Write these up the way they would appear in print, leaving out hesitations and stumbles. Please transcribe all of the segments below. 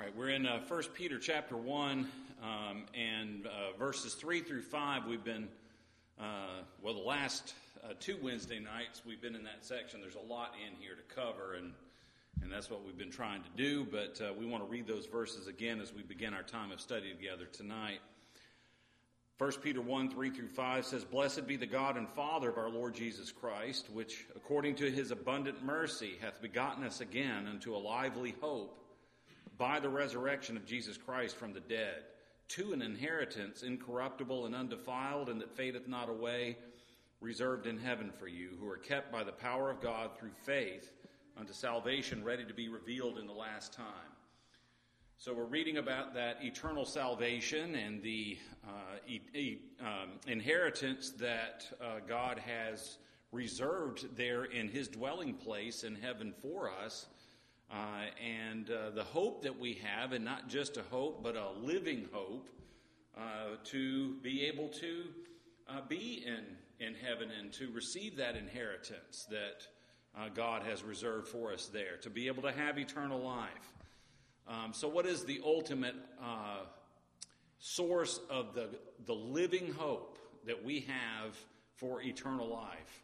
right, we're in 1 Peter chapter 1 and verses 3 through 5. We've been, the last two Wednesday nights we've been in that section. There's a lot in here to cover, and that's what we've been trying to do, but we want to read those verses again as we begin our time of study together tonight. 1 Peter 1, 3 through 5 says, "Blessed be the God and Father of our Lord Jesus Christ, which according to his abundant mercy hath begotten us again unto a lively hope by the resurrection of Jesus Christ from the dead, to an inheritance incorruptible and undefiled, and that fadeth not away, reserved in heaven for you, who are kept by the power of God through faith unto salvation, ready to be revealed in the last time." So we're reading about that eternal salvation and the inheritance that God has reserved there in his dwelling place in heaven for us, and the hope that we have, and not just a hope, but a living hope, to be able to be in heaven and to receive that inheritance that God has reserved for us there, to be able to have eternal life. So what is the ultimate source of the living hope that we have for eternal life?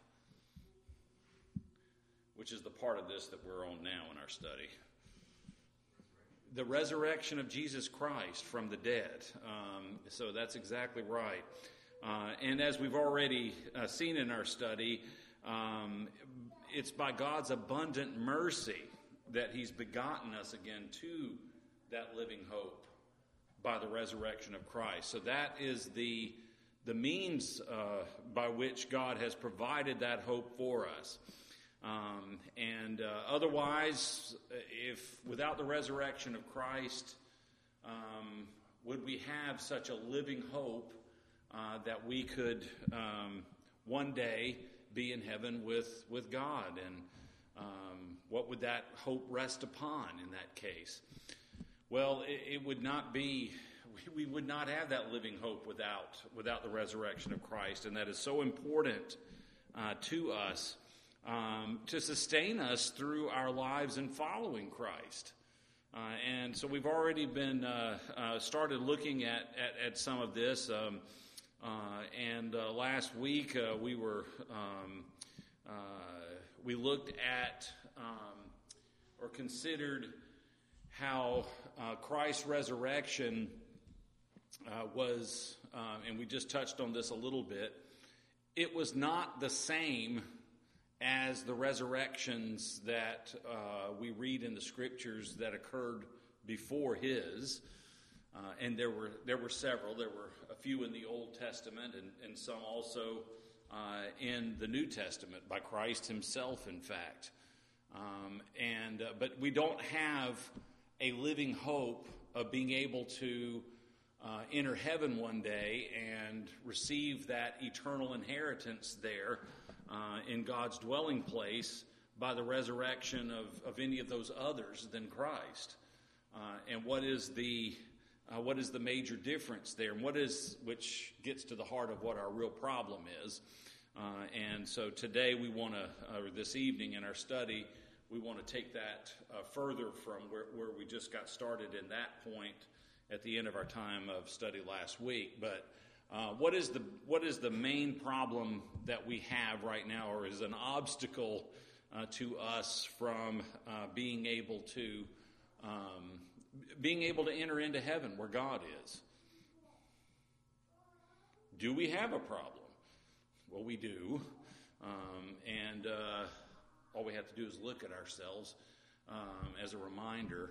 Which is the part of this that we're on now in our study. The resurrection of Jesus Christ from the dead. So that's exactly right. And as we've already seen in our study, it's by God's abundant mercy that he's begotten us again to that living hope by the resurrection of Christ. So that is the means by which God has provided that hope for us. Otherwise, if without the resurrection of Christ, would we have such a living hope that we could one day be in heaven with God? And what would that hope rest upon in that case? Well, it would not be, we would not have that living hope without the resurrection of Christ, and that is so important to us to sustain us through our lives in following Christ. And so we've already been started looking at some of this, and last week we looked at or considered how Christ's resurrection was, and we just touched on this a little bit, it was not the same as the resurrections that we read in the scriptures that occurred before his. And there were several. There were a few in the Old Testament and some also in the New Testament by Christ himself, in fact. But we don't have a living hope of being able to enter heaven one day and receive that eternal inheritance there in God's dwelling place by the resurrection of any of those others than Christ. And what is the major difference there, and which gets to the heart of what our real problem is. And so today we want to, or this evening in our study, we want to take that further from where we just got started in that point at the end of our time of study last week. But what is the main problem that we have right now, or is an obstacle to us from being able to enter into heaven where God is? Do we have a problem? Well, we do. And all we have to do is look at ourselves as a reminder.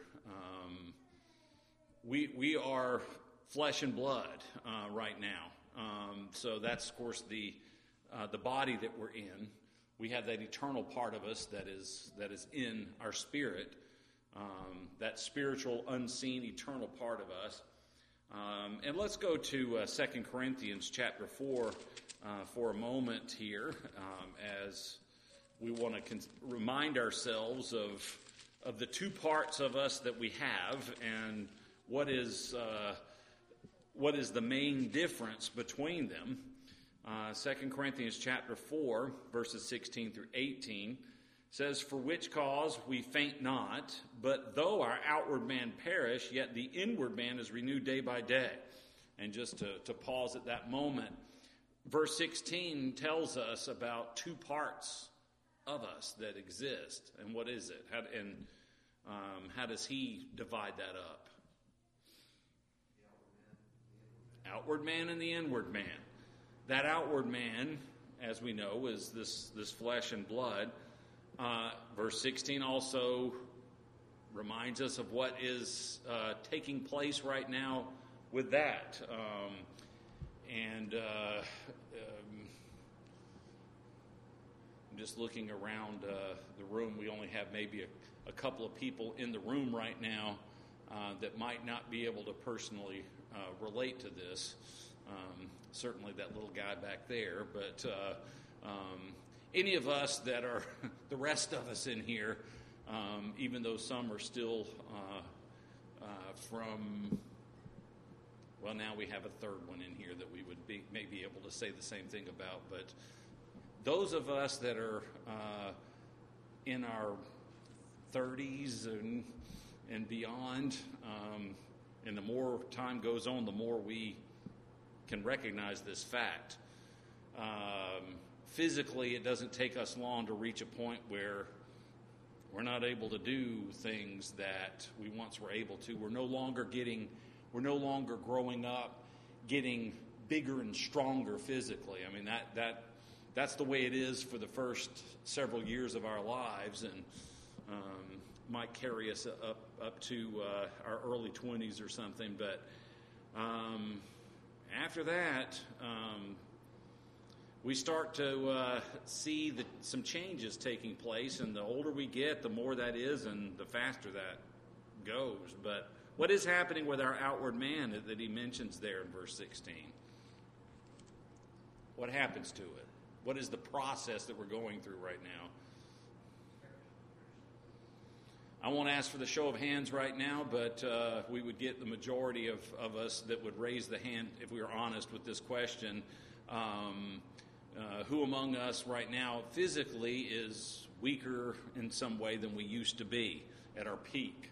We are flesh and blood right now. So that's, of course, the body that we're in. We have that eternal part of us that is in our spirit. That spiritual, unseen, eternal part of us. And let's go to 2 Corinthians chapter 4 for a moment here, as we want to remind ourselves of the two parts of us that we have, and what is the main difference between them. 2 Corinthians chapter 4, verses 16 through 18 says, "For which cause we faint not, but though our outward man perish, yet the inward man is renewed day by day." And just to pause at that moment, verse 16 tells us about two parts of us that exist. And what is it? How does he divide that up? Outward man and the inward man. That outward man, as we know, is this flesh and blood. Verse 16 also reminds us of what is taking place right now with that. I'm just looking around the room. We only have maybe a couple of people in the room right now that might not be able to personally relate to this. Certainly that little guy back there, but any of us that are, the rest of us in here, even though some are still now we have a third one in here that we would may be able to say the same thing about, but those of us that are in our 30s and beyond, and the more time goes on, the more we can recognize this fact. Physically, it doesn't take us long to reach a point where we're not able to do things that we once were able to. We're no longer growing up, getting bigger and stronger physically. I mean, that's the way it is for the first several years of our lives, and might carry us up to our early 20s or something. But after that, we start to see some changes taking place, and the older we get, the more that is, and the faster that goes. But what is happening with our outward man that he mentions there in verse 16? What happens to it? What is the process that we're going through right now? I won't ask for the show of hands right now, but we would get the majority of us that would raise the hand if we were honest with this question. Who among us right now physically is weaker in some way than we used to be at our peak?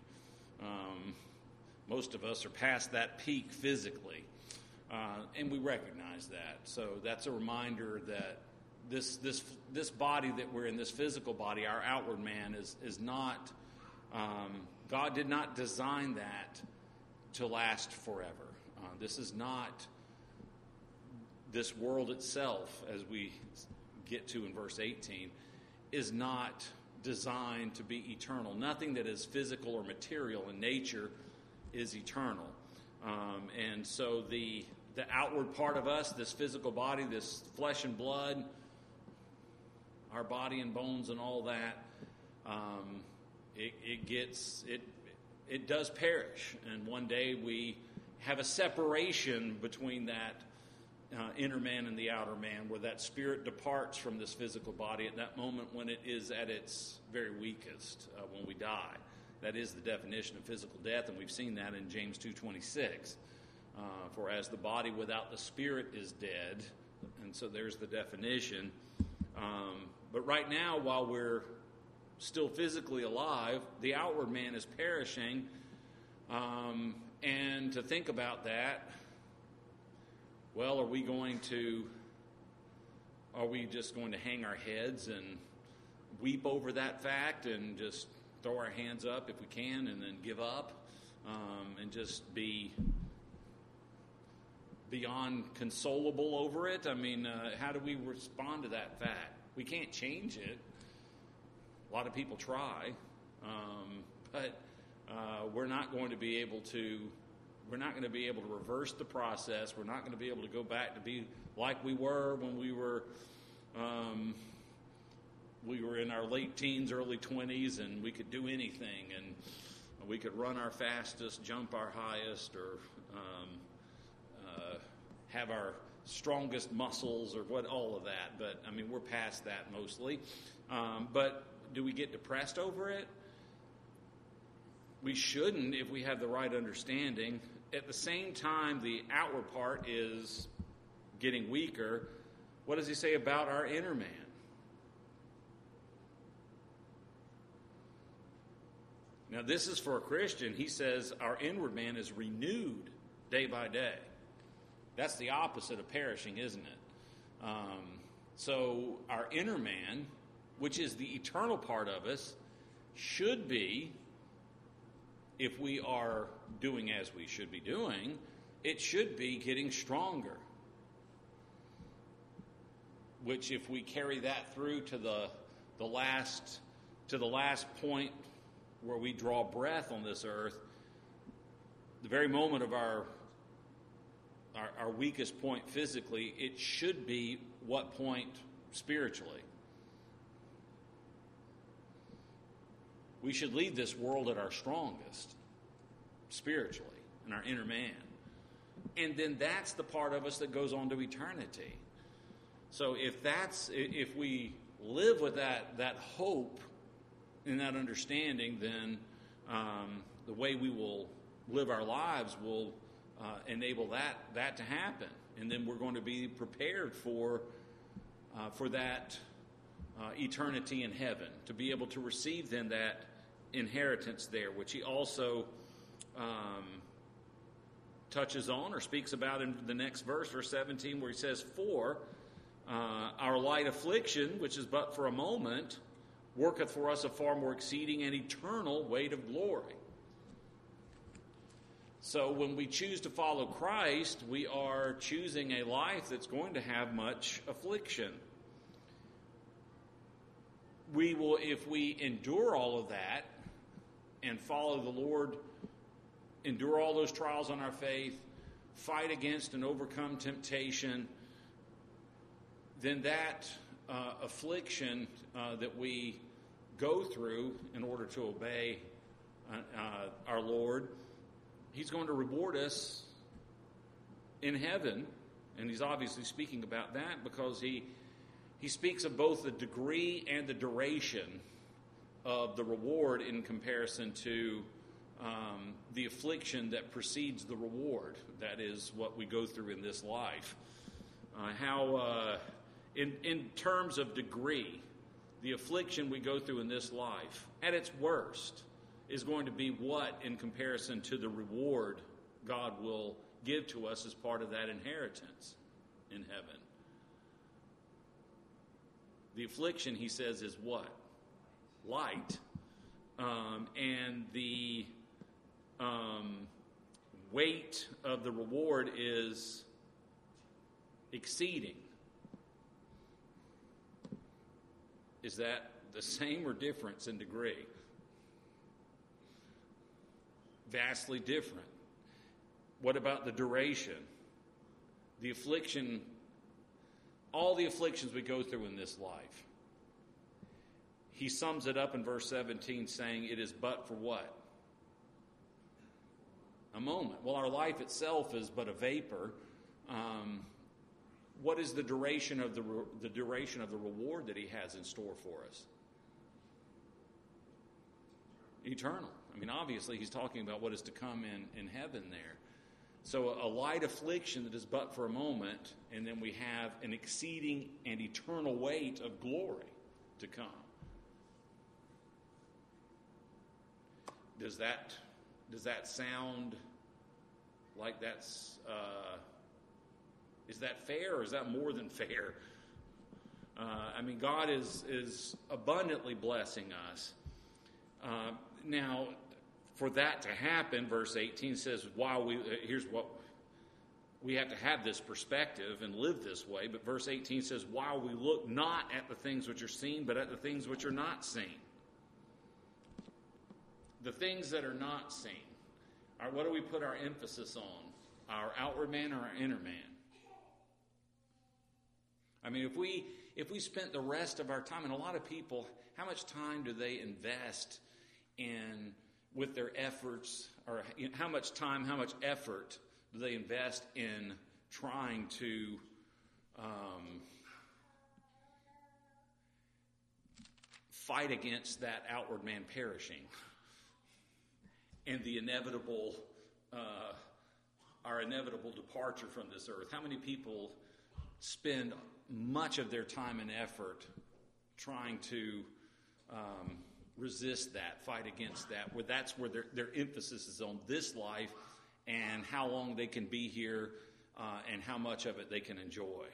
Most of us are past that peak physically, and we recognize that. So that's a reminder that this body that we're in, this physical body, our outward man, is not. God did not design that to last forever. This is not this world itself, as we get to in verse 18, is not designed to be eternal. Nothing that is physical or material in nature is eternal. And so the outward part of us, this physical body, this flesh and blood, our body and bones and all that, it does perish. And one day we have a separation between that inner man and the outer man, where that spirit departs from this physical body at that moment when it is at its very weakest, when we die. That is the definition of physical death, and we've seen that in James 2:26. For as the body without the spirit is dead, and so there's the definition. But right now, while we're still physically alive, the outward man is perishing. And to think about that, well, are we just going to hang our heads and weep over that fact and just throw our hands up if we can and then give up and just be beyond consolable over it? I mean, how do we respond to that fact? We can't change it. A lot of people try, but we're not going to be able to. We're not going to be able to reverse the process. We're not going to be able to go back to be like we were when we were in our late teens, early 20s, and we could do anything, and we could run our fastest, jump our highest, or have our strongest muscles, or all of that. But I mean, we're past that mostly. But do we get depressed over it? We shouldn't if we have the right understanding. At the same time, the outward part is getting weaker. What does he say about our inner man? Now, this is for a Christian. He says our inward man is renewed day by day. That's the opposite of perishing, isn't it? So our inner man, which is the eternal part of us, should be, if we are doing as we should be doing, it should be getting stronger. Which, if we carry that through to the last point where we draw breath on this earth, the very moment of our weakest point physically, it should be what point spiritually? We should leave this world at our strongest, spiritually, in our inner man. And then that's the part of us that goes on to eternity. So if we live with that hope and that understanding, then the way we will live our lives will enable that to happen. And then we're going to be prepared for that eternity in heaven, to be able to receive then that inheritance there, which he also touches on or speaks about in the next verse, verse 17, where he says, "For our light affliction, which is but for a moment, worketh for us a far more exceeding and eternal weight of glory." So when we choose to follow Christ, we are choosing a life that's going to have much affliction. We will, if we endure all of that and follow the Lord, endure all those trials on our faith, fight against and overcome temptation, then that affliction that we go through in order to obey our Lord, he's going to reward us in heaven. And he's obviously speaking about that because he speaks of both the degree and the duration of the reward in comparison to the affliction that precedes the reward. That is what we go through in this life. In terms of degree, the affliction we go through in this life, at its worst, is going to be what in comparison to the reward God will give to us as part of that inheritance in heaven. The affliction, he says, is what? Light. And the weight of the reward is exceeding. Is that the same or difference in degree? Vastly different. What about the duration? The affliction, all the afflictions we go through in this life. He sums it up in verse 17 saying it is but for what? A moment. Well, our life itself is but a vapor. What is the duration of the reward that he has in store for us? Eternal. I mean, obviously, he's talking about what is to come in heaven there. So a light affliction that is but for a moment, and then we have an exceeding and eternal weight of glory to come. Does that sound like that's... is that fair, or is that more than fair? I mean, God is abundantly blessing us. Now, for that to happen, verse 18 says, here's what we have to have this perspective and live this way. But verse 18 says, while we look not at the things which are seen, but at the things which are not seen. The things that are not seen. What do we put our emphasis on? Our outward man or our inner man? I mean, if we spent the rest of our time, and a lot of people, how much time do they invest in with their efforts, or how much time, how much effort do they invest in trying to fight against that outward man perishing and the inevitable, our inevitable departure from this earth? How many people spend much of their time and effort trying to resist that, fight against that, where that's where their emphasis is on this life and how long they can be here and how much of it they can enjoy.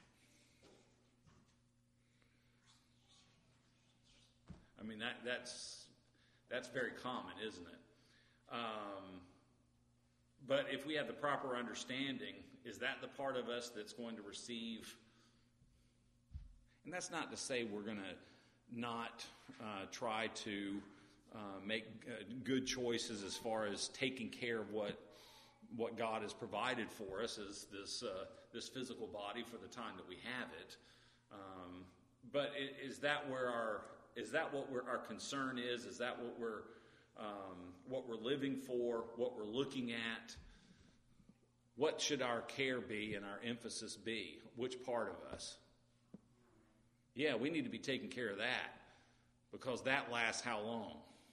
I mean, that's very common, isn't it? But if we have the proper understanding, is that the part of us that's going to receive? And that's not to say we're going to not try to make good choices as far as taking care of what God has provided for us as this physical body for the time that we have it. But is that what our concern is? Is that what we're living for? What we're looking at? What should our care be and our emphasis be? Which part of us? Yeah, we need to be taking care of that, because that lasts how long?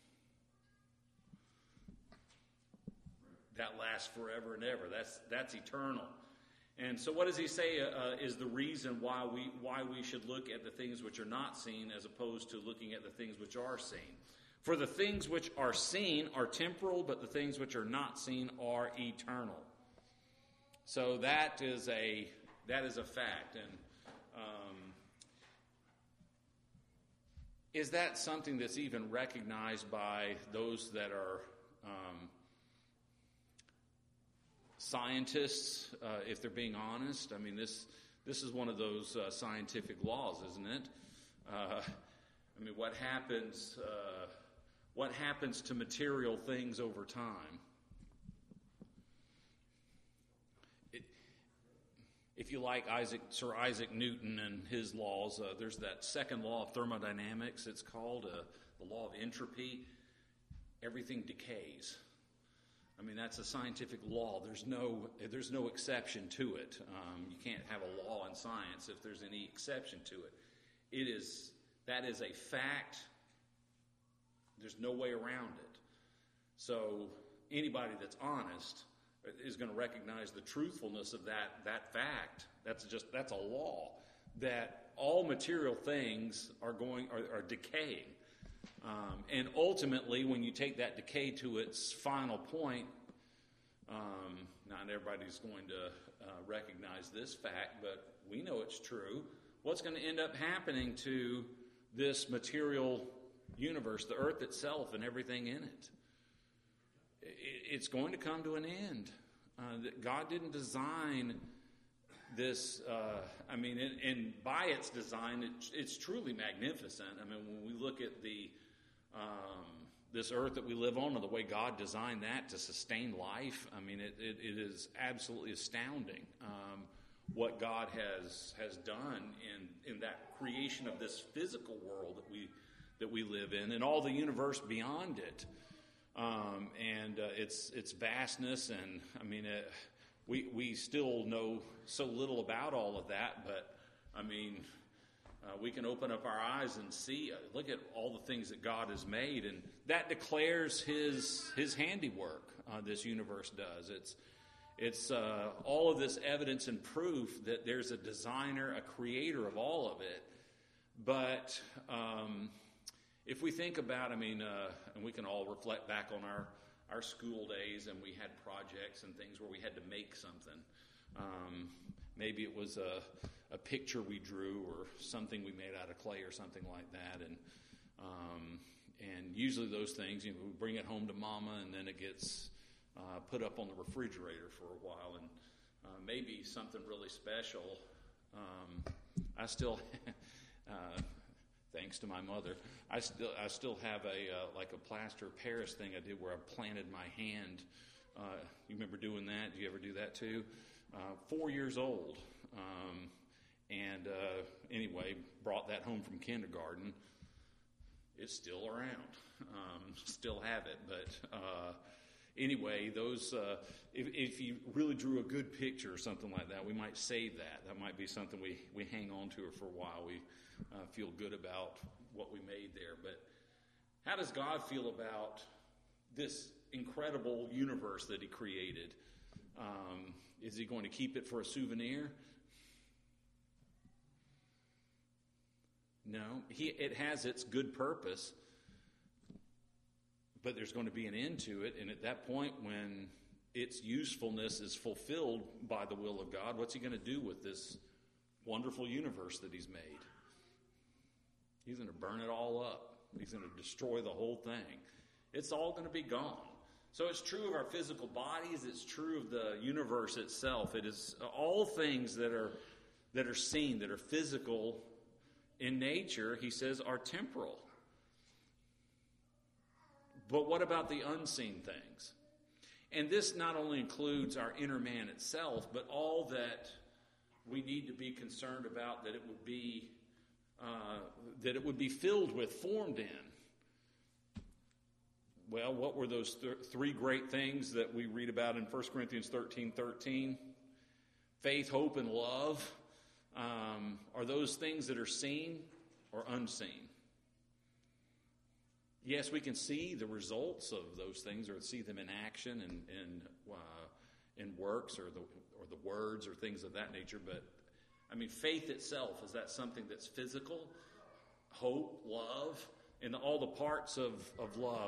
That lasts forever and ever. That's eternal. And so what does he say is the reason why we should look at the things which are not seen as opposed to looking at the things which are seen? For the things which are seen are temporal, but the things which are not seen are eternal. So that is a fact. And is that something that's even recognized by those that are scientists, if they're being honest? I mean, this is one of those scientific laws, isn't it? I mean, what happens to material things over time? If you like Sir Isaac Newton and his laws, there's that second law of thermodynamics. It's called the law of entropy. Everything decays. I mean, that's a scientific law. There's no exception to it. You can't have a law in science if there's any exception to it. That is a fact. There's no way around it. So anybody that's honest is going to recognize the truthfulness of that fact. That's a law, that all material things are decaying. And ultimately, when you take that decay to its final point, not everybody's going to recognize this fact, but we know it's true. What's going to end up happening to this material universe, the earth itself and everything in it? It's going to come to an end. God didn't design this. And by its design, it's truly magnificent. I mean, when we look at this earth that we live on, and the way God designed that to sustain life, I mean, it is absolutely astounding what God has done in that creation of this physical world that we live in, and all the universe beyond it. And its vastness, and I mean, we still know so little about all of that, but I mean, we can open up our eyes and see, look at all the things that God has made, and that declares His handiwork. This universe does. It's all of this evidence and proof that there's a designer, a creator of all of it, but. If we think about, and we can all reflect back on our school days, and we had projects and things where we had to make something. Maybe it was a picture we drew or something we made out of clay or something like that. And usually those things, we bring it home to Mama, and then it gets put up on the refrigerator for a while. And maybe something really special. I still... Thanks to my mother, I still have a plaster of Paris thing I did where I planted my hand. You remember doing that? Did you ever do that too? 4 years old, and anyway, brought that home from kindergarten. It's still around. Still have it, but anyway, those. If you really drew a good picture or something like that, we might save that. That might be something we hang on to for a while. We feel good about what we made there. But how does God feel about this incredible universe that He created? Is He going to keep it for a souvenir? No. It has its good purpose. but there's going to be an end to it. And at that point, when its usefulness is fulfilled by the will of God, what's he going to do with this wonderful universe that he's made? He's going to burn it all up. He's going to destroy the whole thing. It's all going to be gone. So it's true of our physical bodies. It's true of the universe itself. It is all things that are seen, that are physical in nature, he says, are temporal. But what about the unseen things? And this not only includes our inner man itself, but all that we need to be concerned about that it would be filled with, formed in. Well, what were those three great things that we read about in 1 Corinthians 13:13? Faith, hope, and love. Are those things that are seen or unseen? Yes, we can see the results of those things, or see them in action and in works, or the words, or things of that nature. But I mean, faith itself, is that something that's physical? Hope, love, and all the parts of love,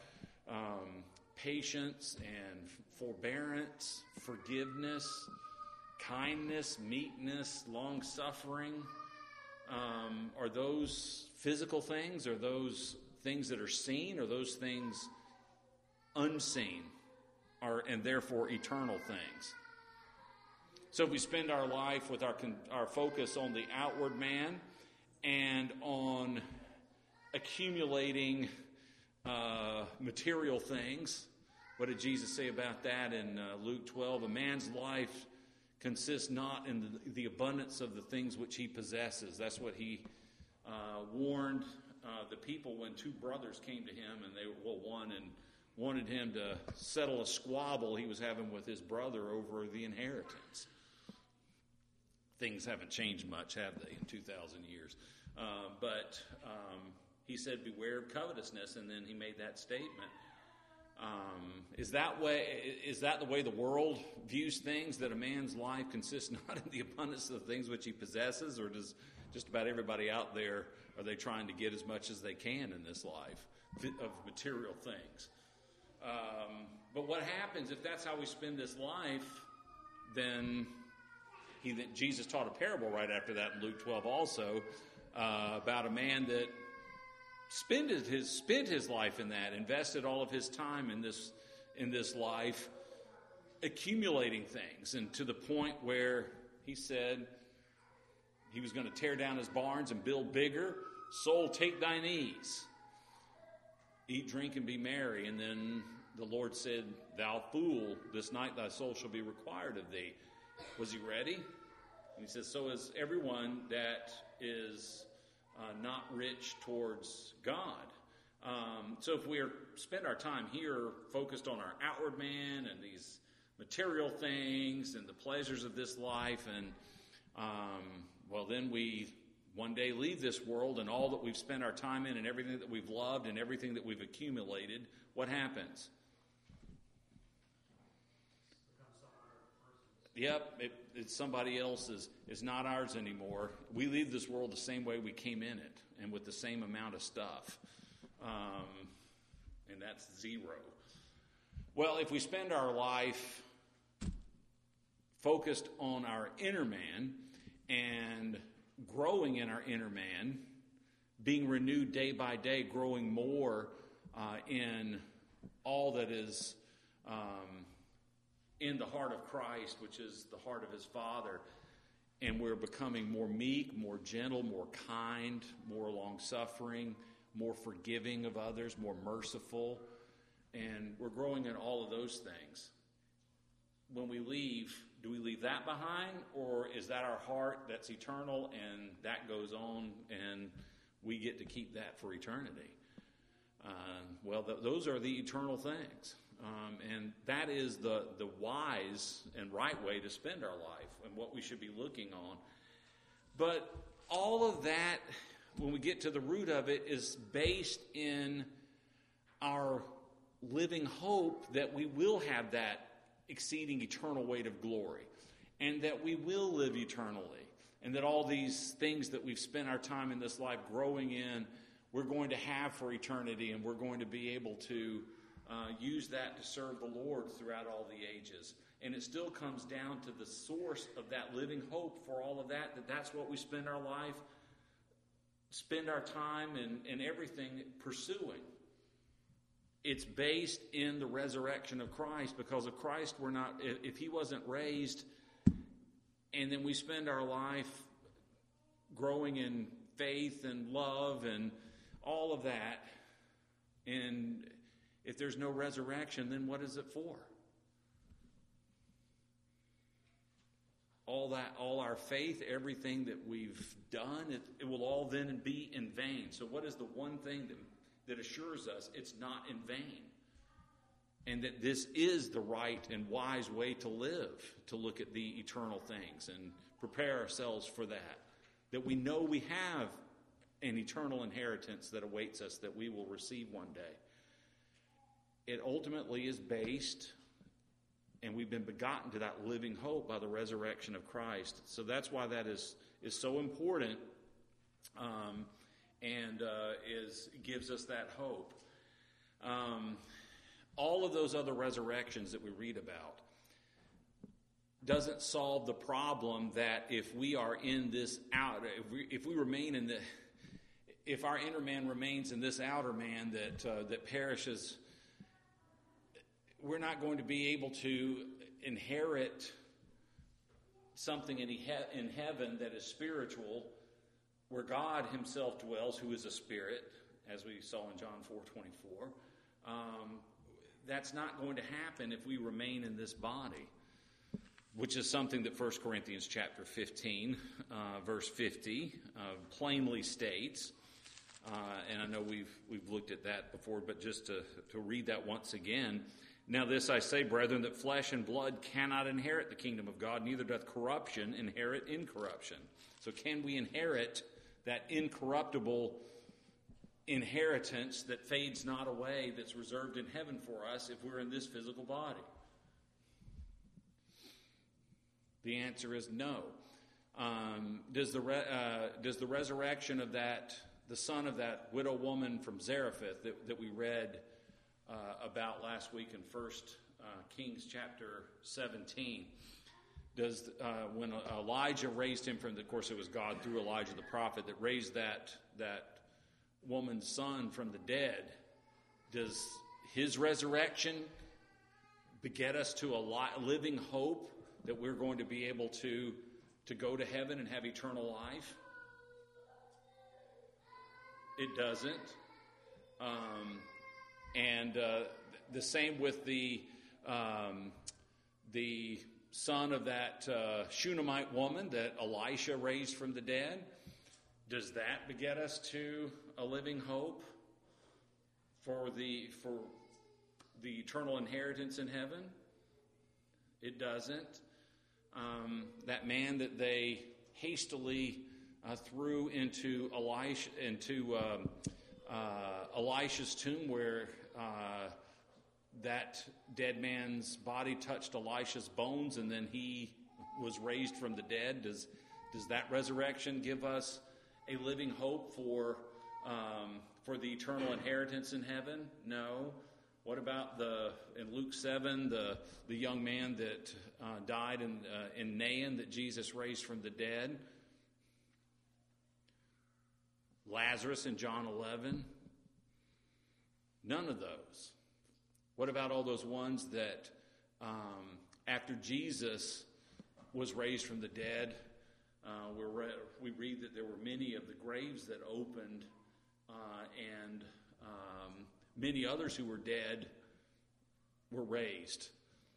patience and forbearance, forgiveness, kindness, meekness, long-suffering. Are those physical things? Are those things that are seen? Or those things unseen, and therefore eternal things? So if we spend our life with our focus on the outward man and on accumulating material things, what did Jesus say about that in Luke 12? A man's life consists not in the abundance of the things which he possesses. That's what he warned the people when two brothers came to him, and they were one and wanted him to settle a squabble he was having with his brother over the inheritance. Things haven't changed much, have they, in 2,000 years? But he said, beware of covetousness, and then he made that statement. Is that the way the world views things, that a man's life consists not in the abundance of the things which he possesses? Or does just about everybody out there, are they trying to get as much as they can in this life of material things? But what happens if that's how we spend this life? Then Jesus taught a parable right after that in Luke 12 also, about a man that spent his life in that, invested all of his time in this life, accumulating things, and to the point where he said he was going to tear down his barns and build bigger. Soul, take thine ease. Eat, drink, and be merry. And then the Lord said, thou fool, this night thy soul shall be required of thee. Was he ready? And he says, so is everyone that is not rich towards God. So if we spend our time here focused on our outward man and these material things and the pleasures of this life, and then we one day leave this world, and all that we've spent our time in and everything that we've loved and everything that we've accumulated, what happens? Yep, it's somebody else's. It's not ours anymore. We leave this world the same way we came in it, and with the same amount of stuff. And that's zero. Well, if we spend our life focused on our inner man and growing in our inner man, being renewed day by day, growing more in all that is in the heart of Christ, which is the heart of his Father, and we're becoming more meek, more gentle, more kind, more long-suffering, more forgiving of others, more merciful, and we're growing in all of those things. When we leave, do we leave that behind, or is that our heart that's eternal and that goes on and we get to keep that for eternity? Those are the eternal things. And that is the wise and right way to spend our life and what we should be looking on. But all of that, when we get to the root of it, is based in our living hope that we will have that exceeding eternal weight of glory, and that we will live eternally, and that all these things that we've spent our time in this life growing in we're going to have for eternity, and we're going to be able to use that to serve the Lord throughout all the ages. And it still comes down to the source of that living hope for all of that, that's what we spend our life, spend our time and everything pursuing. It's based in the resurrection of Christ, because of Christ we're not, if he wasn't raised, and then we spend our life growing in faith and love and all of that, and if there's no resurrection, then what is it for? All our faith, everything that we've done, it will all then be in vain. So what is the one thing that assures us it's not in vain? And that this is the right and wise way to live, to look at the eternal things and prepare ourselves for that. That we know we have an eternal inheritance that awaits us, that we will receive one day. It ultimately is based, and we've been begotten to that living hope by the resurrection of Christ. So that's why that is so important, and gives us that hope. All of those other resurrections that we read about doesn't solve the problem that if we are in this if we remain in if our inner man remains in this outer man that perishes, we're not going to be able to inherit something in heaven that is spiritual, where God himself dwells, who is a spirit, as we saw in John 4:24. That's not going to happen if we remain in this body, which is something that 1 Corinthians chapter 15, verse 50, plainly states. And I know we've looked at that before, but just to read that once again. Now this I say, brethren, that flesh and blood cannot inherit the kingdom of God, neither doth corruption inherit incorruption. So can we inherit that incorruptible inheritance that fades not away, that's reserved in heaven for us if we're in this physical body? The answer is no. Does the resurrection of the son of that widow woman from Zarephath that we read about last week in 1 Kings chapter 17, when Elijah raised him from, of course it was God through Elijah the prophet that raised that woman's son from the dead, does his resurrection beget us to a living hope that we're going to be able to go to heaven and have eternal life? It doesn't. And the same with the son of that Shunammite woman that Elisha raised from the dead. Does that beget us to a living hope for the eternal inheritance in heaven? It doesn't. That man that they hastily threw into Elisha's tomb, where that dead man's body touched Elisha's bones, and then he was raised from the dead. Does that resurrection give us a living hope for the eternal inheritance in heaven? No. What about in Luke 7, the young man that died in Nain that Jesus raised from the dead? Lazarus in John 11? None of those. What about all those ones that after Jesus was raised from the dead, we read that there were many of the graves that opened, and many others who were dead were raised.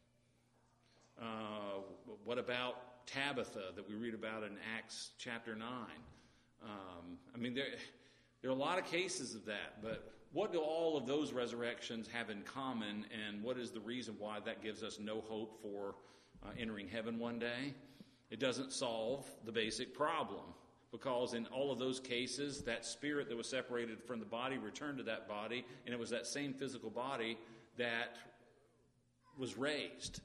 What about Tabitha that we read about in Acts chapter 9? There are a lot of cases of that, but what do all of those resurrections have in common, and what is the reason why that gives us no hope for entering heaven one day? It doesn't solve the basic problem, because in all of those cases, that spirit that was separated from the body returned to that body, and it was that same physical body that was raised.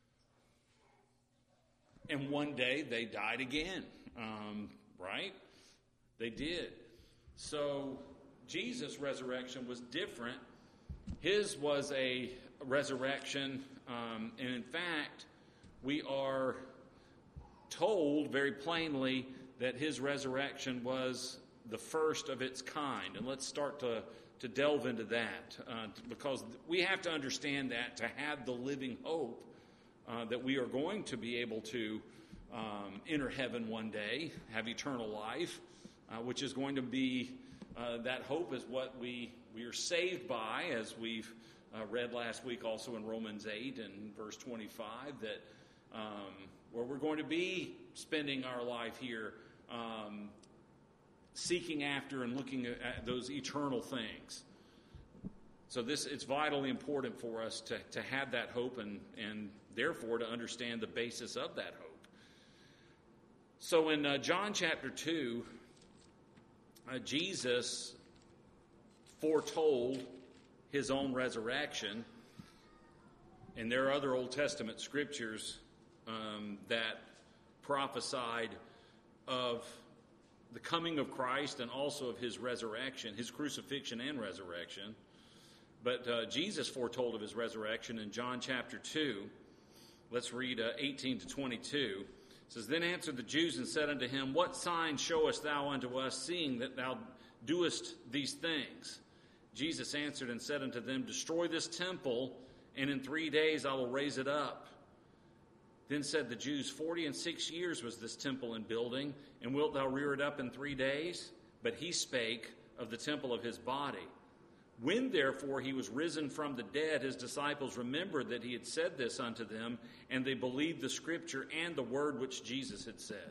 And one day they died again, right? They did. So Jesus' resurrection was different. His was a resurrection, and in fact, we are told very plainly that his resurrection was the first of its kind. And let's start to delve into that, because we have to understand that to have the living hope that we are going to be able to enter heaven one day, have eternal life, which is going to be, that hope is what we are saved by, as we've read last week also in Romans 8 and verse 25, that where we're going to be spending our life here seeking after and looking at those eternal things. So it's vitally important for us to have that hope and therefore to understand the basis of that hope. So in John chapter 2, Jesus foretold his own resurrection, and there are other Old Testament scriptures that prophesied of the coming of Christ and also of his resurrection, his crucifixion and resurrection. But Jesus foretold of his resurrection in John chapter 2. Let's read 18 to 22. It says, "Then answered the Jews and said unto him, What sign showest thou unto us, seeing that thou doest these things? Jesus answered and said unto them, Destroy this temple, and in 3 days I will raise it up. Then said the Jews, 46 years was this temple in building, and wilt thou rear it up in 3 days? But he spake of the temple of his body. When therefore he was risen from the dead, his disciples remembered that he had said this unto them, and they believed the scripture and the word which Jesus had said."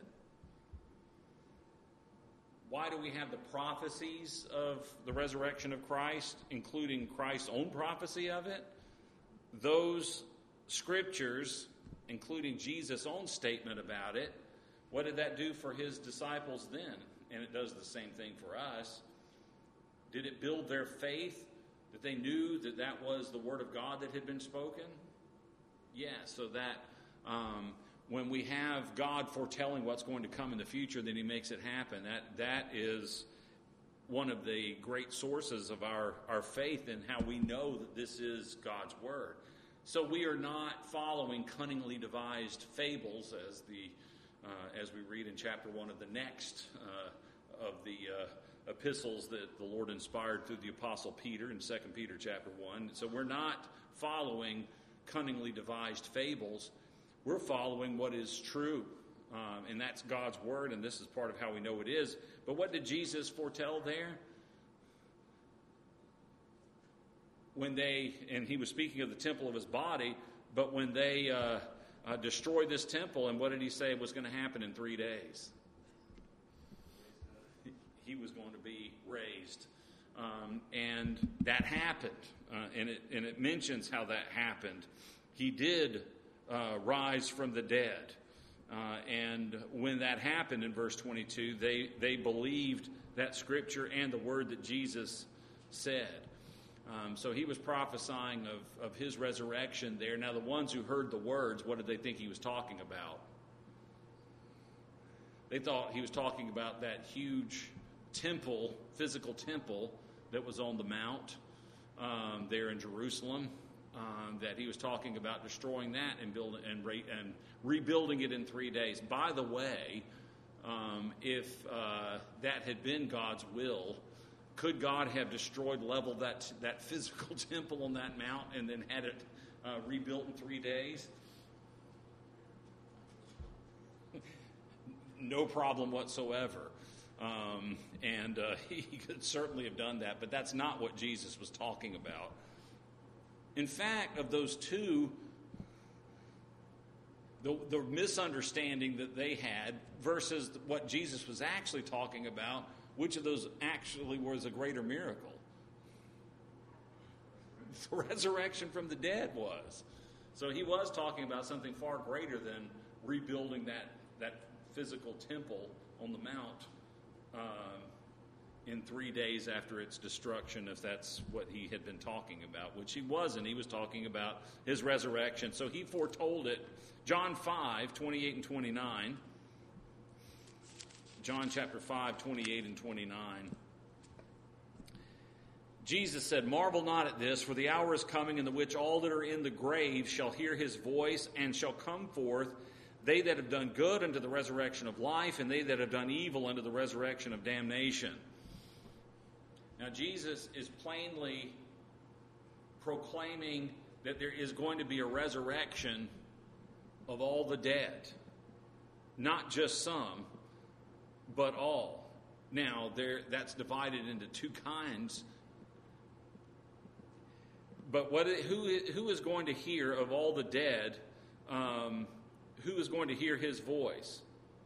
Why do we have the prophecies of the resurrection of Christ, including Christ's own prophecy of it? Those scriptures, including Jesus' own statement about it, what did that do for his disciples then? And it does the same thing for us. Did it build their faith that they knew that that was the word of God that had been spoken? Yes, so that when we have God foretelling what's going to come in the future, then he makes it happen. That is one of the great sources of our faith and how we know that this is God's word. So we are not following cunningly devised fables, as we read in chapter 1 of the next of the epistles that the Lord inspired through the Apostle Peter in 2 Peter chapter 1. So we're not following cunningly devised fables. We're following what is true, and that's God's word, and this is part of how we know it is. But what did Jesus foretell there? And he was speaking of the temple of his body, but when they destroyed this temple, and what did he say was going to happen in 3 days? He was going to be raised. And that happened. And it mentions how that happened. He did rise from the dead. And when that happened in verse 22, they believed that scripture and the word that Jesus said. So he was prophesying of his resurrection there. Now the ones who heard the words, what did they think he was talking about? They thought he was talking about that huge temple, physical temple that was on the mount there in Jerusalem, that he was talking about destroying that and rebuilding it in 3 days. By the way, if that had been God's will, could God have destroyed, leveled that physical temple on that mount and then had it rebuilt in 3 days? No problem whatsoever. And he could certainly have done that, but that's not what Jesus was talking about. In fact, of those two, the misunderstanding that they had versus what Jesus was actually talking about, which of those actually was a greater miracle? The resurrection from the dead was. So he was talking about something far greater than rebuilding that physical temple on the mount in 3 days after its destruction, if that's what he had been talking about, which he wasn't. He was talking about his resurrection. So he foretold it. John 5, 28 and 29. John chapter 5, 28 and 29. Jesus said, "Marvel not at this, for the hour is coming in the which all that are in the grave shall hear his voice, and shall come forth, they that have done good unto the resurrection of life, and they that have done evil unto the resurrection of damnation." Now, Jesus is plainly proclaiming that there is going to be a resurrection of all the dead. Not just some, but all. Now, that's divided into two kinds. But who is going to hear of all the dead? Who is going to hear his voice?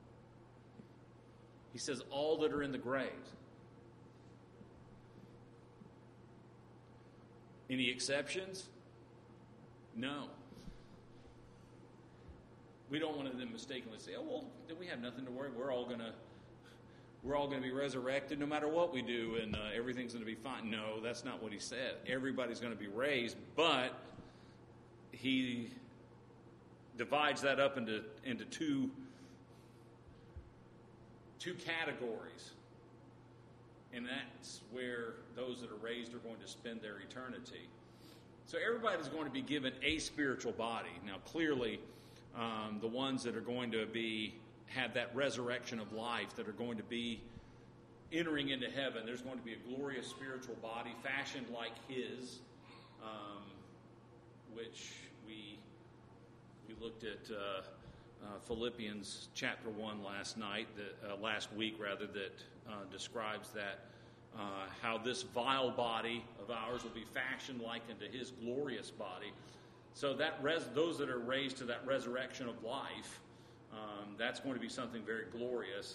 He says, all that are in the grave. Any exceptions? No. We don't want to then mistakenly say, "Oh, well, then we have nothing to worry. We're all going to be resurrected no matter what we do, and everything's going to be fine." No, that's not what he said. Everybody's going to be raised, but he divides that up into two categories. And that's where those that are raised are going to spend their eternity. So everybody's going to be given a spiritual body. Now, clearly, the ones that are going to have that resurrection of life, that are going to be entering into heaven, there's going to be a glorious spiritual body fashioned like his, which we looked at Philippians chapter 1 last week, that describes that how this vile body of ours will be fashioned like unto his glorious body. So that those that are raised to that resurrection of life, that's going to be something very glorious.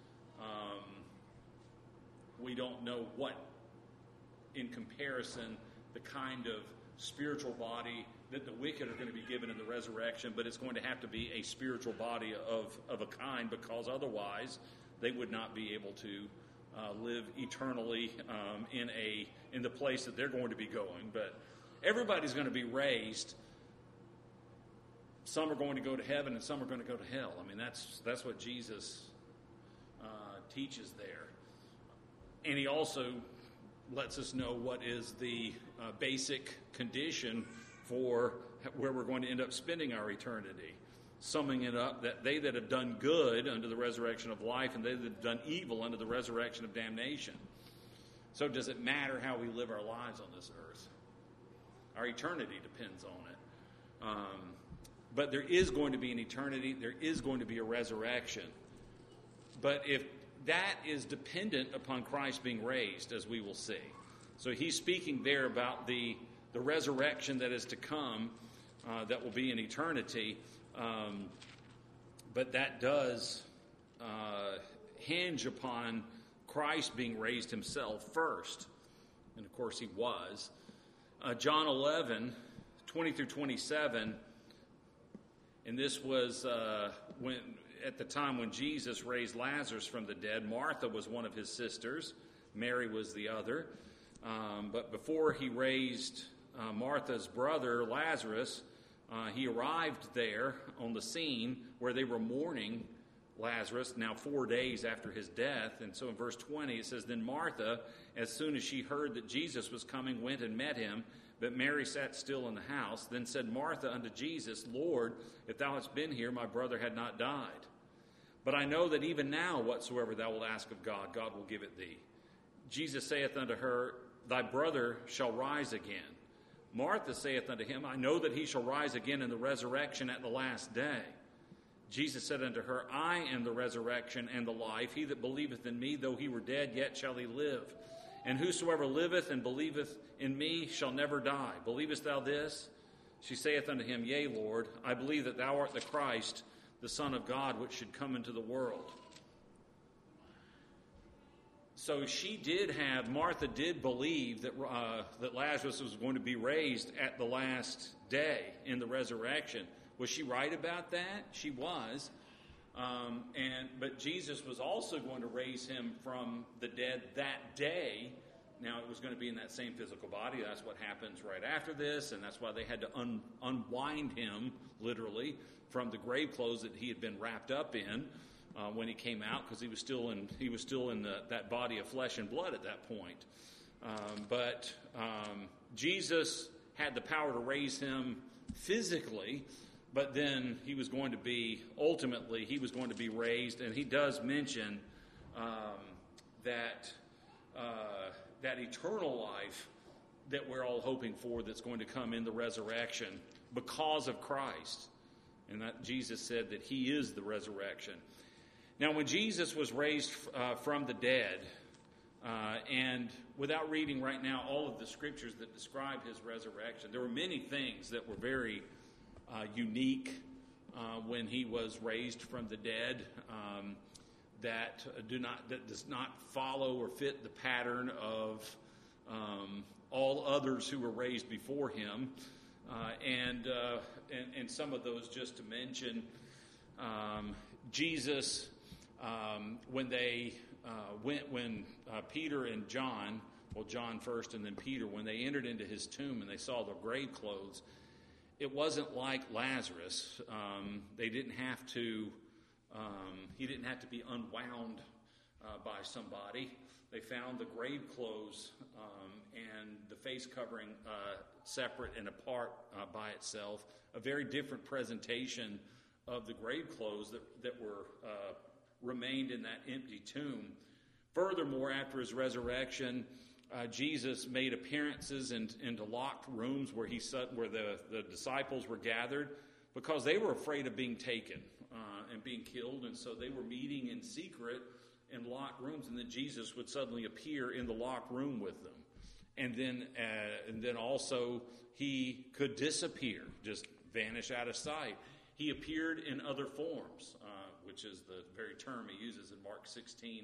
We don't know what, in comparison, the kind of spiritual body that the wicked are going to be given in the resurrection, but it's going to have to be a spiritual body of a kind, because otherwise they would not be able to live eternally in the place that they're going to be going. But everybody's going to be raised. Some are going to go to heaven, and some are going to go to hell. I mean, that's what Jesus teaches there. And he also lets us know what is the basic condition for where we're going to end up spending our eternity. Summing it up, that they that have done good unto the resurrection of life, and they that have done evil unto the resurrection of damnation. So does it matter how we live our lives on this earth? Our eternity depends on it. But there is going to be an eternity. There is going to be a resurrection. But if that is dependent upon Christ being raised, as we will see. So he's speaking there about the resurrection that is to come, that will be in eternity. But that does hinge upon Christ being raised himself first. And of course he was. John 11, 20 through 27, and this was at the time when Jesus raised Lazarus from the dead. Martha was one of his sisters. Mary was the other. But before he raised Martha's brother, Lazarus, he arrived there on the scene where they were mourning Lazarus, now 4 days after his death. And so in verse 20 it says, "Then Martha, as soon as she heard that Jesus was coming, went and met him. But Mary sat still in the house. Then said Martha unto Jesus, Lord, if thou hadst been here, my brother had not died. But I know that even now whatsoever thou wilt ask of God, God will give it thee. Jesus saith unto her, Thy brother shall rise again. Martha saith unto him, I know that he shall rise again in the resurrection at the last day. Jesus said unto her, I am the resurrection and the life. He that believeth in me, though he were dead, yet shall he live. And whosoever liveth and believeth in me shall never die. Believest thou this? She saith unto him, Yea, Lord, I believe that thou art the Christ, the Son of God, which should come into the world. So Martha did believe that Lazarus was going to be raised at the last day in the resurrection. Was she right about that? She was. But Jesus was also going to raise him from the dead that day. Now, it was going to be in that same physical body. That's what happens right after this, and that's why they had to unwind him, literally, from the grave clothes that he had been wrapped up in when he came out, because he was still in that body of flesh and blood at that point. But Jesus had the power to raise him physically, but then he was going to be raised, and he does mention that eternal life that we're all hoping for that's going to come in the resurrection because of Christ. And that Jesus said that he is the resurrection. Now, when Jesus was raised from the dead, and without reading right now all of the scriptures that describe his resurrection, there were many things that were very unique when he was raised from the dead that does not follow or fit the pattern of all others who were raised before him, and some of those, just to mention, Jesus, when Peter and John, well, John first and then Peter, when they entered into his tomb and they saw the grave clothes, it wasn't like Lazarus. They didn't have to. He didn't have to be unwound by somebody. They found the grave clothes and the face covering separate and apart by itself. A very different presentation of the grave clothes that were remained in that empty tomb. Furthermore, after his resurrection, Jesus made appearances into locked rooms where the disciples were gathered because they were afraid of being taken and being killed, and so they were meeting in secret in locked rooms, and then Jesus would suddenly appear in the locked room with them. And then also he could disappear, just vanish out of sight. He appeared in other forms, which is the very term he uses in Mark 16,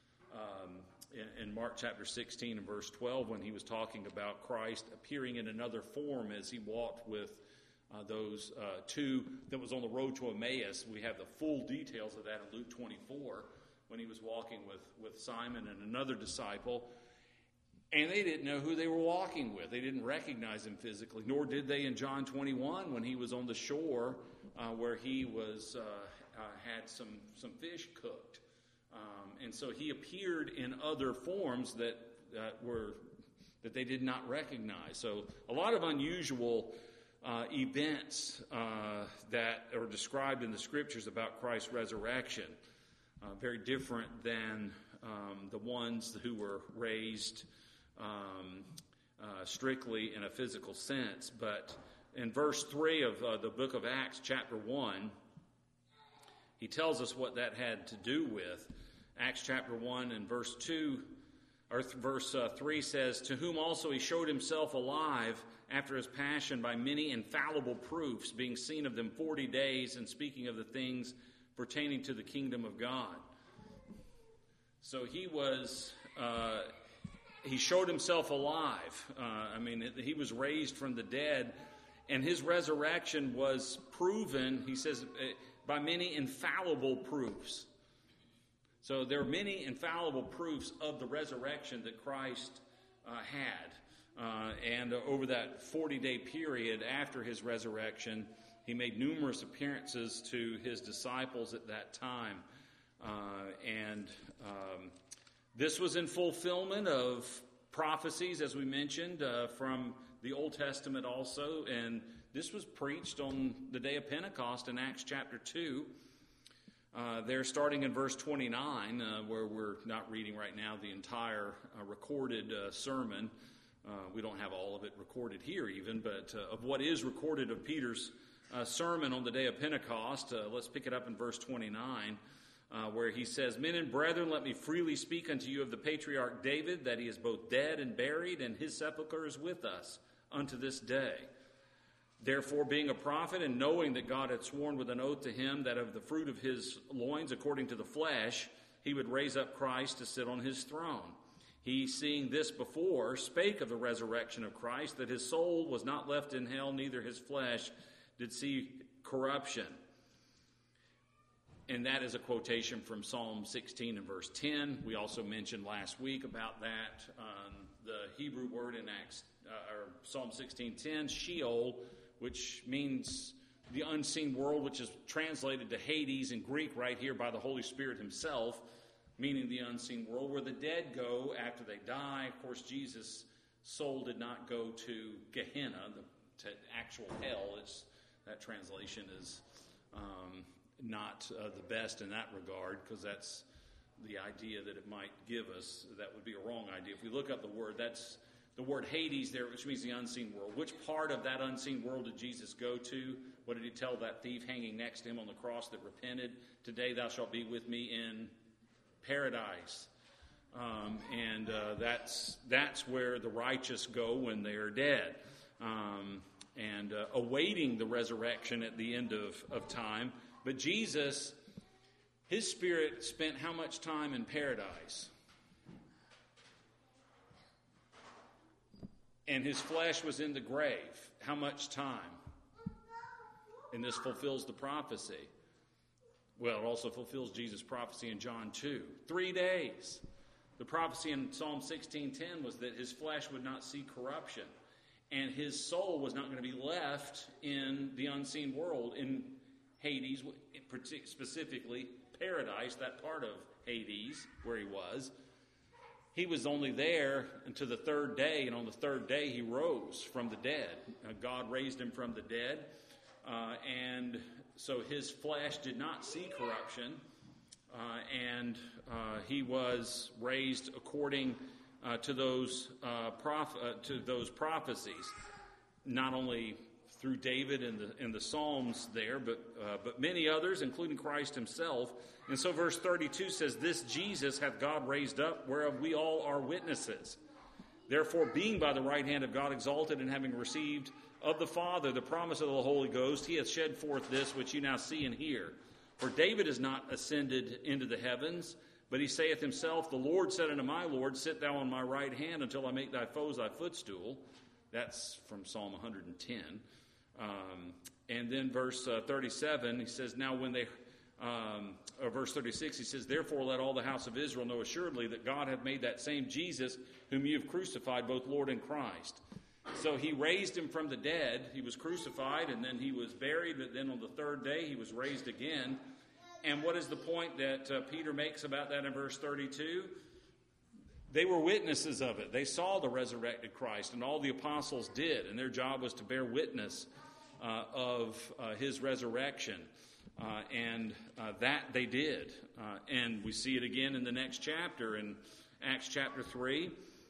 in Mark chapter 16 and verse 12, when he was talking about Christ appearing in another form as he walked with those two that was on the road to Emmaus. We have the full details of that in Luke 24, when he was walking with Simon and another disciple. And they didn't know who they were walking with. They didn't recognize him physically, nor did they in John 21 when he was on the shore where he was had some fish cooked. And so he appeared in other forms that they did not recognize. So a lot of unusual events that are described in the scriptures about Christ's resurrection, very different than the ones who were raised strictly in a physical sense. But in verse 3 of the book of Acts, chapter 1, he tells us what that had to do with. Acts chapter 1 and verse 2, or verse 3 says, "To whom also he showed himself alive after his passion by many infallible proofs, being seen of them 40 days, and speaking of the things pertaining to the kingdom of God." So he showed himself alive. He was raised from the dead, and his resurrection was proven, he says, by many infallible proofs. So there are many infallible proofs of the resurrection that Christ had. And over that 40-day period after his resurrection, he made numerous appearances to his disciples at that time. This was in fulfillment of prophecies, as we mentioned, from the Old Testament also. And this was preached on the day of Pentecost in Acts chapter 2. There, starting in verse 29, where we're not reading right now the entire recorded sermon. We don't have all of it recorded here even, but of what is recorded of Peter's sermon on the day of Pentecost, let's pick it up in verse 29, where he says, "Men and brethren, let me freely speak unto you of the patriarch David, that he is both dead and buried, and his sepulchre is with us unto this day. Therefore, being a prophet, and knowing that God had sworn with an oath to him that of the fruit of his loins, according to the flesh, he would raise up Christ to sit on his throne. He, seeing this before, spake of the resurrection of Christ, that his soul was not left in hell, neither his flesh did see corruption." And that is a quotation from Psalm 16 and verse 10. We also mentioned last week about that. The Hebrew word in Psalm 16:10, Sheol, which means the unseen world, which is translated to Hades in Greek right here by the Holy Spirit himself. meaning the unseen world, where the dead go after they die. Of course, Jesus' soul did not go to Gehenna, to actual hell. That translation is not the best in that regard, because that's the idea that it might give us. That would be a wrong idea. If we look up the word, that's the word Hades there, which means the unseen world. Which part of that unseen world did Jesus go to? What did he tell that thief hanging next to him on the cross that repented? Today thou shalt be with me in paradise. That's where the righteous go when they are dead. Awaiting the resurrection at the end of time. But Jesus, his spirit spent how much time in paradise? And his flesh was in the grave. How much time? And this fulfills the prophecy. Well, it also fulfills Jesus' prophecy in John 2. 3 days. The prophecy in Psalm 16:10 was that his flesh would not see corruption. And his soul was not going to be left in the unseen world, in Hades, specifically paradise, that part of Hades where he was. He was only there until the third day, and on the third day he rose from the dead. God raised him from the dead, and so his flesh did not see corruption, and he was raised according to those prophecies, not only through David and the Psalms there, but many others, including Christ himself. And so verse 32 says, "This Jesus hath God raised up, whereof we all are witnesses. Therefore, being by the right hand of God exalted, and having received of the Father the promise of the Holy Ghost, he hath shed forth this which you now see and hear. For David is not ascended into the heavens, but he saith himself, The Lord said unto my Lord, Sit thou on my right hand until I make thy foes thy footstool." That's from Psalm 110. And then verse 37, he says, "Now when they..." verse 36, he says, "Therefore let all the house of Israel know assuredly that God hath made that same Jesus, whom you have crucified, both Lord and Christ." So he raised him from the dead. He was crucified, and then he was buried, but then on the third day he was raised again. And what is the point that Peter makes about that in verse 32? They were witnesses of it. They saw the resurrected Christ, and all the apostles did, and their job was to bear witness of his resurrection. And that they did. And we see it again in the next chapter, in Acts chapter 3.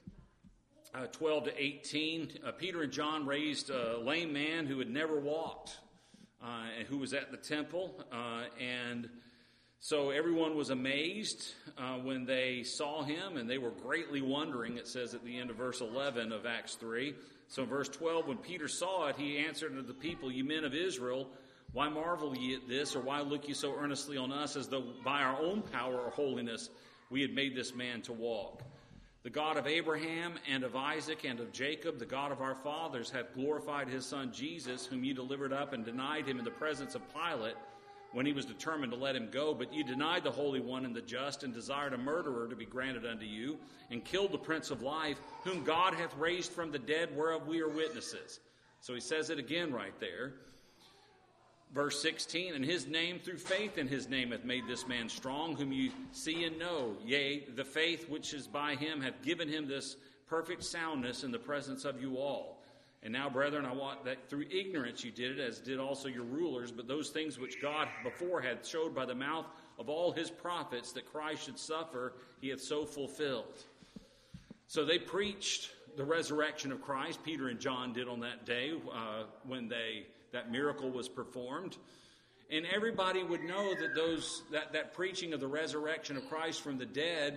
12 to 18, Peter and John raised a lame man who had never walked, and who was at the temple. And so everyone was amazed when they saw him, and they were greatly wondering, it says at the end of verse 11 of Acts 3. So in verse 12, when Peter saw it, he answered unto the people, "Ye men of Israel, why marvel ye at this, or why look ye so earnestly on us, as though by our own power or holiness we had made this man to walk? The God of Abraham and of Isaac and of Jacob, the God of our fathers, hath glorified his son Jesus, whom ye delivered up and denied him in the presence of Pilate, when he was determined to let him go. But ye denied the Holy One and the just, and desired a murderer to be granted unto you, and killed the Prince of Life, whom God hath raised from the dead, whereof we are witnesses." So he says it again right there. Verse 16, "And his name, through faith in his name, hath made this man strong, whom you see and know. Yea, the faith which is by him hath given him this perfect soundness in the presence of you all. And now, brethren, I wot that through ignorance you did it, as did also your rulers. But those things which God before had showed by the mouth of all his prophets, that Christ should suffer, he hath so fulfilled." So they preached the resurrection of Christ. Peter and John did on that day when that miracle was performed. And everybody would know that that preaching of the resurrection of Christ from the dead,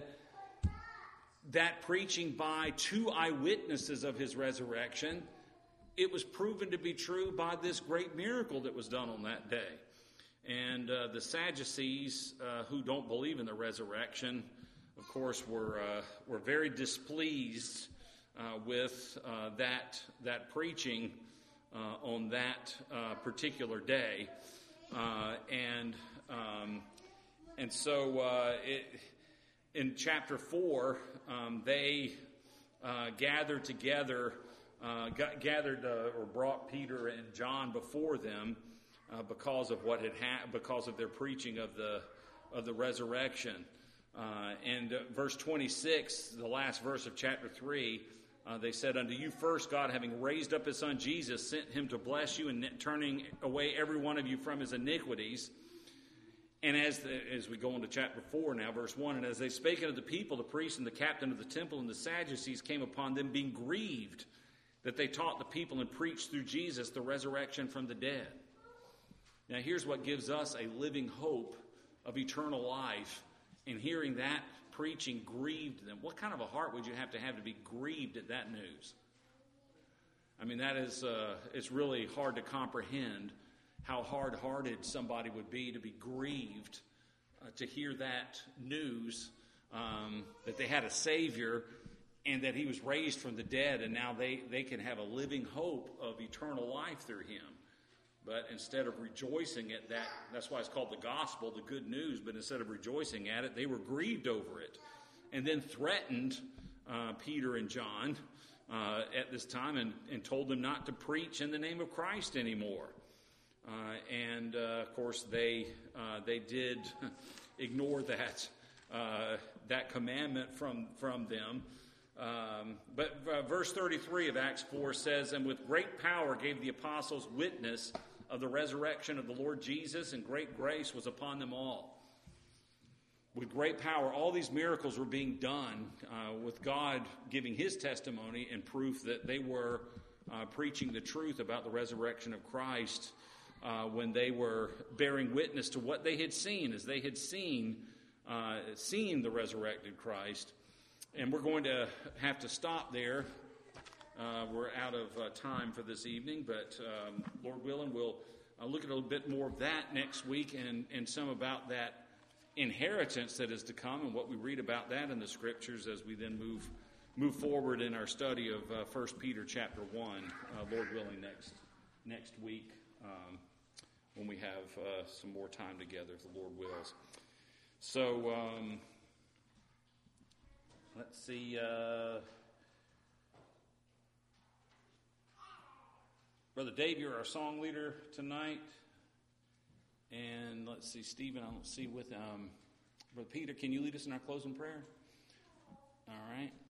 that preaching by two eyewitnesses of his resurrection, it was proven to be true by this great miracle that was done on that day. And the Sadducees, who don't believe in the resurrection, of course, were very displeased with that preaching on that particular day, and so in chapter 4, they gathered together, or brought Peter and John before them because of what had because of their preaching of the resurrection. And verse 26, the last verse of chapter 3, they said, "Unto you first, God, having raised up his son Jesus, sent him to bless you and turning away every one of you from his iniquities." And as we go into chapter 4 now, verse 1, "And as they spake unto the people, the priests and the captain of the temple and the Sadducees came upon them, being grieved that they taught the people and preached through Jesus the resurrection from the dead." Now here's what gives us a living hope of eternal life. And hearing that preaching grieved them. What kind of a heart would you have to be grieved at that news? I mean, that is, it's really hard to comprehend how hard-hearted somebody would be to be grieved to hear that news, that they had a Savior and that he was raised from the dead, and now they can have a living hope of eternal life through him. But instead of rejoicing at that, that's why it's called the gospel, the good news, but instead of rejoicing at it, they were grieved over it. And then threatened Peter and John at this time and told them not to preach in the name of Christ anymore. Of course, they did ignore that commandment from them. But verse 33 of Acts 4 says, "And with great power gave the apostles witness of the resurrection of the Lord Jesus, and great grace was upon them all." With great power, all these miracles were being done with God giving his testimony and proof that they were preaching the truth about the resurrection of Christ when they were bearing witness to what they had seen, as they had seen the resurrected Christ. And we're going to have to stop there. We're out of time for this evening, but Lord willing, we'll look at a little bit more of that next week and some about that inheritance that is to come and what we read about that in the Scriptures as we then move forward in our study of 1 Peter chapter 1, Lord willing, next week when we have some more time together, if the Lord wills. So, let's see. Brother Dave, you're our song leader tonight. And let's see, Stephen, I don't see with Brother Peter. Can you lead us in our closing prayer? All right.